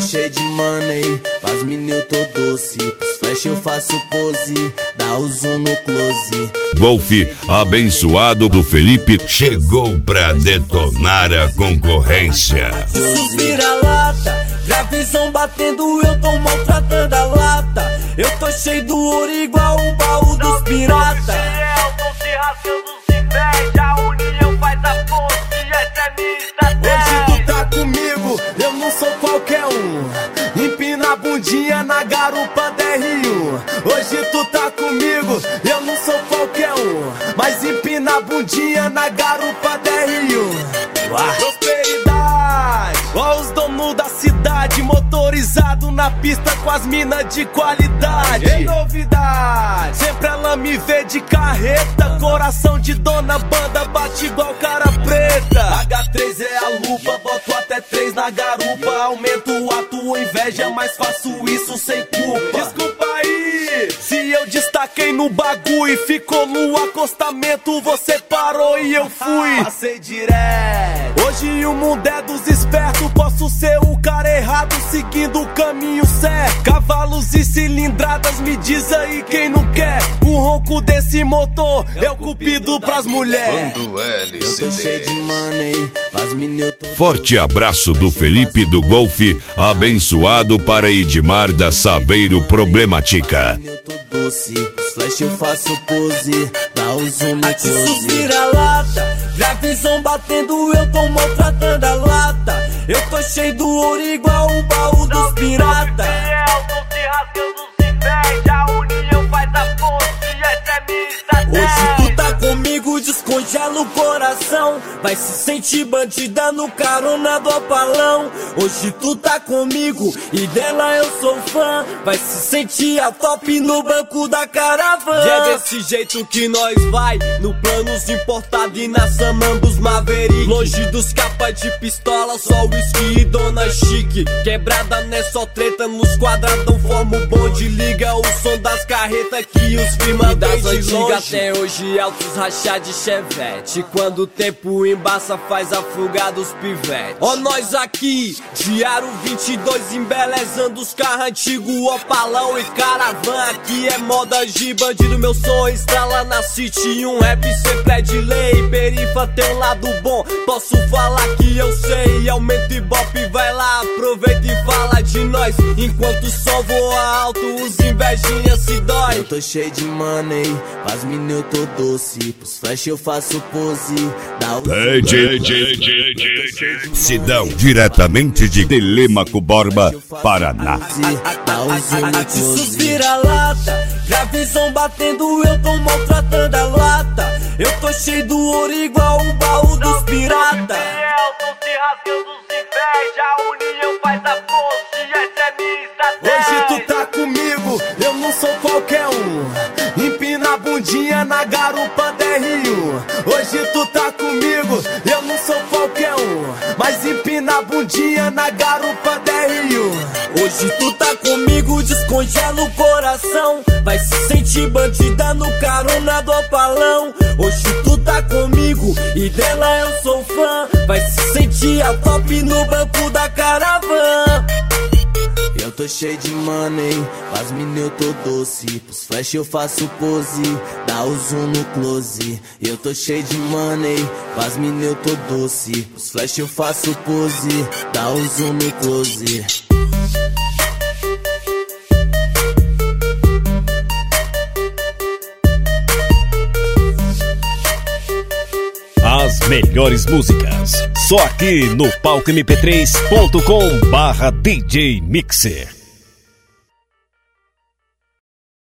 cheio de money, pras mina eu tô doce. Pros flash eu faço pose, dá o zoom no close. Golf abençoado do Felipe chegou pra detonar a concorrência. Isso vira-lata, gravizão batendo, eu tô maltratando a lata. Eu tô cheio do ouro igual o baú dos pirata. Não se rasgando, se inveja, a união faz a força e essa é minha estratégia. Hoje tu tá comigo, eu não sou qualquer um. Empina a bundinha na garupa DR1. Hoje tu tá comigo, eu não sou qualquer um. Mas empina a bundinha na garupa DR1. Prosperidade, ó os donos da cidade, motorizado na pista com as minas de qualidade. É novidade, sempre ela me vê de carreta. Coração de dona banda, bate igual cara preta. H3 é a lupa, boto até 3 na garupa. Aumento a tua inveja, mas faço isso sem culpa. Desculpa aí, se eu destaquei no bagulho e ficou no acostamento, você parou e eu fui. Passei direto. Hoje o mundo é dos espertos, posso ser o cara errado seguindo o caminho certo. Cavalos e cilindradas, me diz aí quem não quer. O ronco desse motor é o cupido pras mulheres. Eu tô cheio de money, pras mina eu tô... Forte abraço do Felipe do Golf, abençoado para Edmar da Saveiro Problemática. Eu tô doce, os flash eu faço pose, dá o zoom no close. Isso vira-lata, gravizão batendo, eu tô maltratando a lata. Eu tô cheio do ouro igual o baú dos pirata. Não se rasgando, se inveja, a união faz a força e essa é minha estratégia. Hoje tu tá comigo, descongela o coração. Vai se sentir bandida no carona do opalão. Hoje tu tá comigo e dela eu sou fã. Vai se sentir a top no banco da caravana. E é desse jeito que nós vai, no planos importado e na Samambos Maverick. Longe dos capas de pistola, só whisky e dona chique. Quebrada não é só treta, nos quadradão forma o bonde. Liga o som das carretas que os firma das antigas até hoje altos rachar de chevette. Quando o tempo embaça faz a fuga dos pivete. Ó nós aqui, Diário 22 embelezando os carros antigos, opalão e caravan. Aqui é moda de bandido, meu som estrala na city. Um rap sempre é de lei, perifa tem um lado bom. Posso falar que eu sei, aumenta e bop, vai lá, aproveita e fala de nós. Enquanto o som voa alto, os invejinhas se dói. Eu tô cheio de money, pras mina eu tô doce. Pros flash eu faço pose, dá o... Sidão, diretamente de Telêmaco Borba, Paraná. Isso vira-lata, gravizão batendo, eu tô maltratando a lata. Eu tô cheio do ouro igual o baú dos pirata. Não se rasgando, se inveja, a união faz a força e essa é minha estratégia. Hoje tu tá comigo, eu não sou qualquer um. Empina a bundinha na garupa DR1. Hoje tu tá comigo, eu não sou qualquer um. Mas empina a bundinha na garupa DR1. Hoje tu tá comigo, descongela o coração. Vai se sentir bandida no carona do opalão. Hoje tu tá comigo e dela eu sou fã. Vai se sentir a top no banco da caravana. Eu tô cheio de money, pras mina eu tô doce. Pros flash eu faço pose, dá o zoom no close. Eu tô cheio de money, pras mina eu tô doce. Pros flash eu faço pose, dá o zoom no close. As melhores músicas, só aqui no palcomp3.com/DJ Mixer.